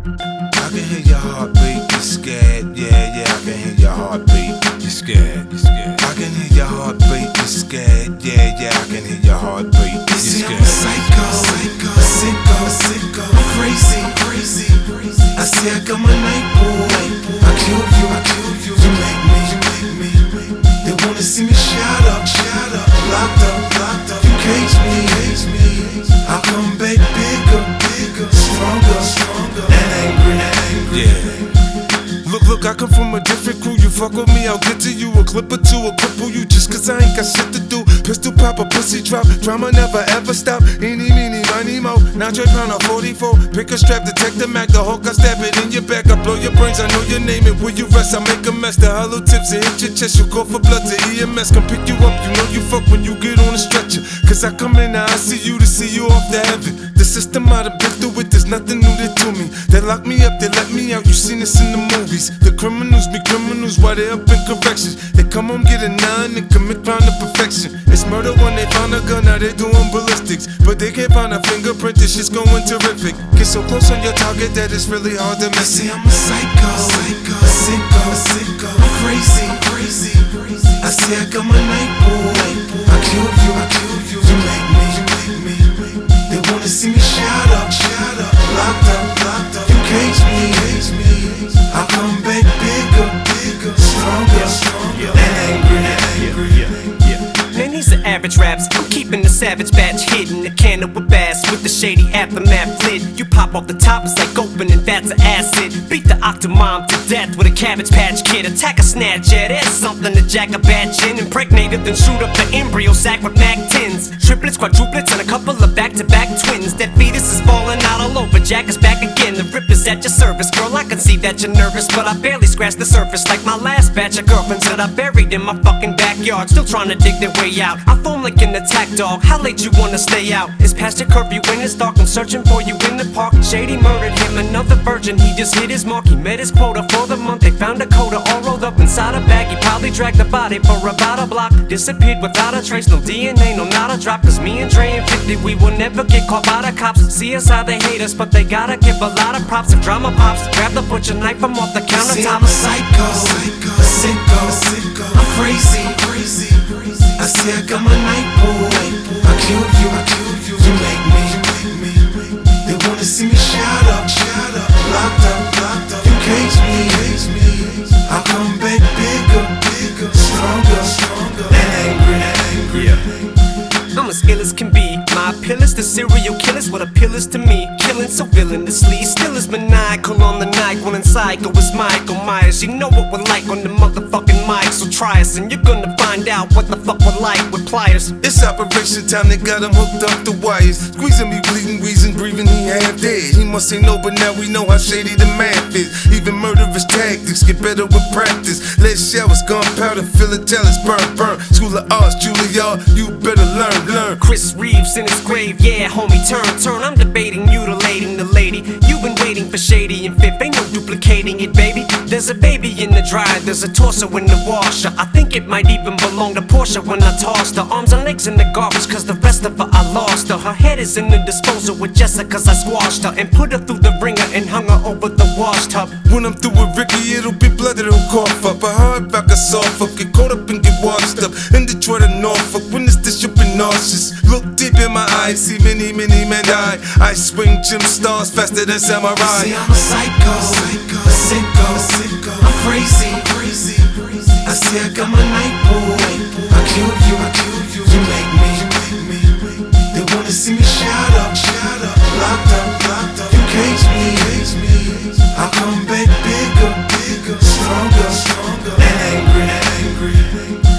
I can hear your heartbeat, you're scared. Yeah, yeah, I can hear your heartbeat. You're scared, you're scared. I can hear your heartbeat, you're scared. Yeah, yeah, I can hear your heartbeat. You're scared. I'm a psycho, sicko, sicko. I'm crazy, crazy. I say I got my night boy. I kill you, you make me. They wanna see me shut up, locked up. You cage me. I come back bigger, stronger, and angry. Yeah. Look, I come from a different crew. You fuck with me, I'll get to you. A clip or two, a cripple you just cause I ain't got shit to do. Pistol pop, a pussy drop. Drama never ever stop. Eeny, meeny, miny, mo. Now Dre pound a 44. Pick a strap, detect the Mac. The Hulk, I stab it in your back. I blow your brains, I know your name. And where you rest, I make a mess. The hollow tips, it hit your chest. You call for blood to EMS. Come pick you up, you know you fuck when you get on a stretcher. Cause I come in, now I see you to see you off to heaven. The system I done been through it, there's nothing new to me. They lock me up, they let me out, you seen this in the movies. The criminals be criminals while they up in corrections. They come home, get a 9 and commit crime to perfection. It's murder when they found a gun, now they doing ballistics. But they can't find a fingerprint, this shit's going terrific. Get so close on your target that it's really hard to miss. I say I'm a psycho, sicko. I'm crazy. I say I got my night boy. I kill you, you make me. They wanna see me shut up, locked up. You cage me. I come back bigger, stronger, and angry. Man, these are average raps. I'm keeping the savage batch hidden. The cannon with bass with the shady aftermath lid. You pop off the top, it's like opening vats of acid. Beat the octomom to death with a Cabbage Patch Kid. Attack a snatch, yeah, there's something to jack a batch in. Impregnated, then shoot up the embryo sac with Mac 10s. Triplets, quadruplets, and a couple of back-to-back twins. That fetus is falling out all over. Jack is back again. The rip is at your service, girl. I can see that you're nervous, but I barely scratched the surface. Like my last batch of girlfriends that I buried in my fucking backyard, still trying to dig their way out. I foam like an attack dog. How late you wanna stay out? It's past your curfew when it's dark. I'm searching for you in the park. Shady murdered him, another virgin. He just hit his mark. He met his quota for the month. They found a coda all rolled up inside a bag. He probably dragged the body for about a block. Disappeared without a trace. No DNA, no not a drop. Cause me and Dre and 50, we will never get caught by the cops. See us how they hate us, but they gotta give a lot of props. If drama pops, grab the butcher knife from off the countertop. See, I'm a psycho, sicko. I'm crazy. I say I got my night boy. I kill you, you make me. They wanna see me shut up, locked up. You cage me. I come back bigger, stronger, and angry. I'm as ill as can be. My appeal is to serial killers, what appeal is to me. Killing so villainously, still is maniacal on the night. When psycho is Michael Myers. You know what we're like on the motherfucking mic. So try us and you're gonna find out what the fuck we're like with pliers. It's operation time, they got him hooked up the wires. Squeezing me, bleeding, wheezing, breathing, he half dead. He must say no, but now we know how shady the math is. Even murderous tactics get better with practice. Lead showers, gunpowder, philatelics, burn. School of Arts, Juilliard, you better learn. Chris Reeves in his grave, yeah, homie, turn. I'm debating, mutilating the lady. You've been waiting for Shady and Fifth, ain't no duplicating it, baby. There's a baby in the dryer, there's a torso in the washer. I think it might even belong to Portia when I tossed her. Arms and legs in the garbage, cause the rest of her I lost her. Her head is in the disposal with Jessica, cause I squashed her. And put her through the ringer and hung her over the wash tub. When I'm through with Ricky, it'll be blood that'll cough up. A hard back, a soft up, get caught up and get washed up. In Detroit and Norfolk, when it's this, you'll be nauseous. Look deep in my eyes, see many men die. I swing gym stars faster than samurai. See, I'm a psycho, sicko. I'm crazy. I say I got my night boy. I kill you, you make me. They wanna see me shut up, locked up. You cage me. I come back bigger, stronger, and angry.